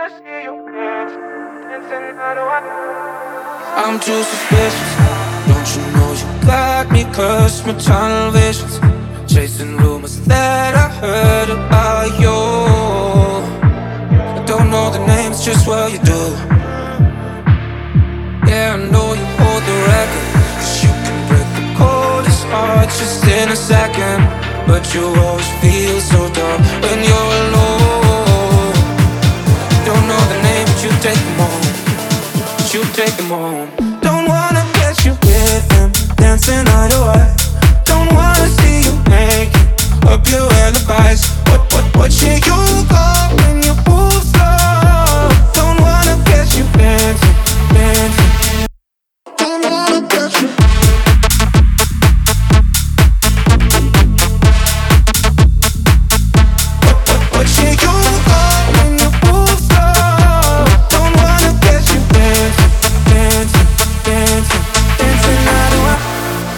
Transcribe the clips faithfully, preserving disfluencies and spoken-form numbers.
I'm too suspicious. Don't you know you got me cursed with tunnel visions, chasing rumors that I heard about you. I don't know the names, just what you do. Yeah, I know you hold the record, 'cause you can break the coldest heart just in a second. But you always feel so dark when you're alone. Don't know the name, but you take them home. But you take them home. Don't wanna catch you with them, dancing eye to eye. Don't wanna see you making up your alibis. What, what, what should you go when you move slow? Don't wanna catch you dancing, dancing. Don't wanna catch you. What, what, what should you go when you move slow? Don't wanna catch you dancing, dancing, dancing, dancing eye to eye.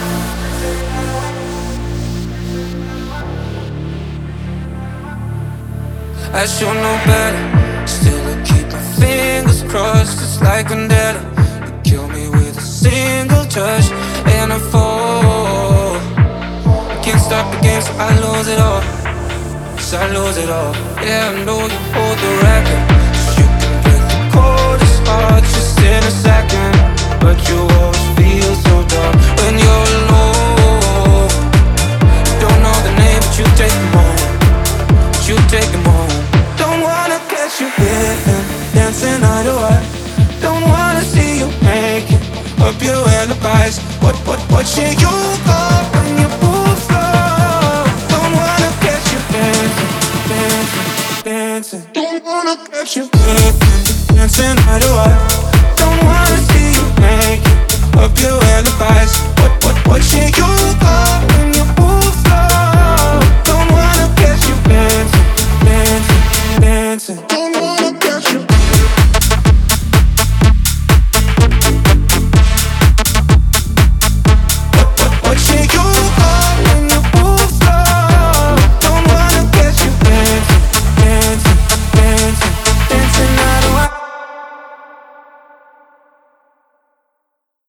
I should know better, still I keep my fingers crossed. It's like vendetta, you kill me with a single touch and I fall. I can't stop the game, so I lose it all. So I lose it all. Yeah, I know you hold the record, 'cause you can break the coldest heart just in a second. But you always feel so dark when you're alone. You don't know the name, but you take them home. But you take them home. Don't wanna catch you with them, dancing eye to eye. Don't wanna see you making up your alibis. What, what, what should you go when you move slow? Don't wanna catch you dancing, dancing, dancing. Don't wanna catch you with them, dancing eye to eye. Don't wanna see you making up your alibis. What, what, what should you